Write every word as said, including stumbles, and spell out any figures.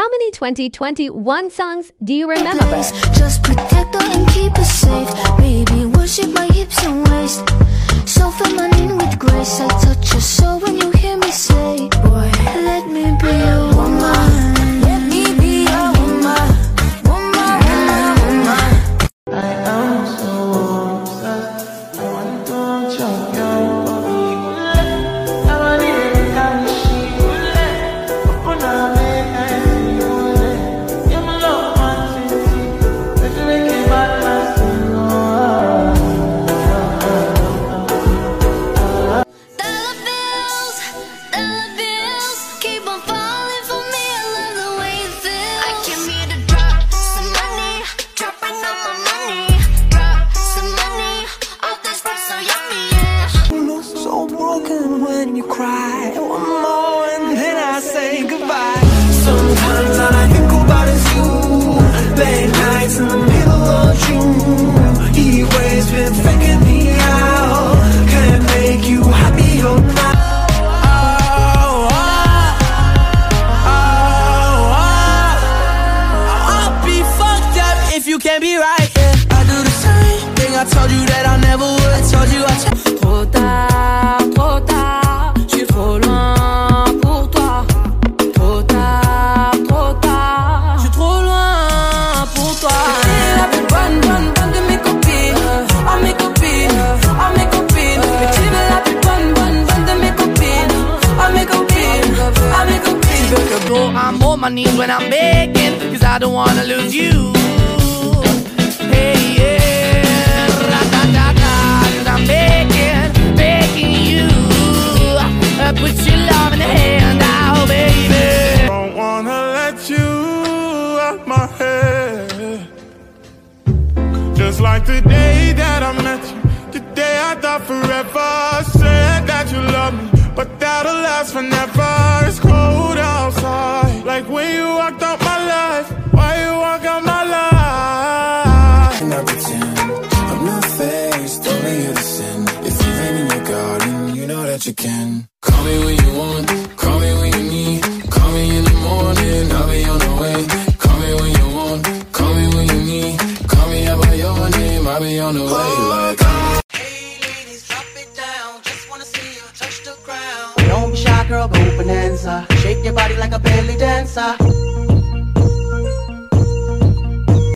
How many twenty twenty-one songs do you remember? Just protect her and keep her safe. Baby, worship my hips and waist. So feminine with grace. I touch your soul when you hear me say, boy, let me be your woman. Let me be your woman. Woman, woman, woman. I am so obsessed. I want to choke your body. I want it to she will open up and you will love my city. Let me make it back my skin. Dollar bills, dollar bills, keep on falling for me. I love the way it feels. I came here to drop some money, dropping all my money. Drop some money, all this stuff so yummy, yeah. You look so broken when you cry. One more and then I say goodbye. Sometimes all I think about is you. Late nights in the middle of June. He always been faking me out. Can't make you happy or not. Oh, oh, oh, oh. I'll be fucked up if you can't be right. Yeah. I do the same thing. I told you that I never would. I told you I ch- Trop tard, trop tard. J'suis trop loin pour toi. Trop tard, trop tard. J'suis trop loin pour toi. T'es la plus bonne, bonne, bonne de mes copines. Oh mes copines, oh mes copines. Mais tu veux la plus bonne, bonne, bonne de mes copines. Oh mes copines, oh mes copines. Tu veux que go, I'm on my knees when I'm begging, cause I don't wanna lose you. Hey yeah, ra-da-da-da, cause I'm begging, begging you. Uh, Put your love in the hand now, baby. Don't wanna let you out my head. Just like the day that I met you, the day I thought forever. Said that you love me, but that'll last forever. It's cold outside, like when you walked out my life. Why you walk out my life? And I pretend I'm not faced, only you're the sin. If you've been in your garden, you know that you can. Call me when you want, call me when you need. Call me in the morning, I'll be on the way. Call me when you want, call me when you need. Call me out by your name, I'll be on the way. Like, Hey ladies, drop it down. Just wanna see you touch the ground. Don't be shy, girl, go bonanza. Shake your body like a belly dancer.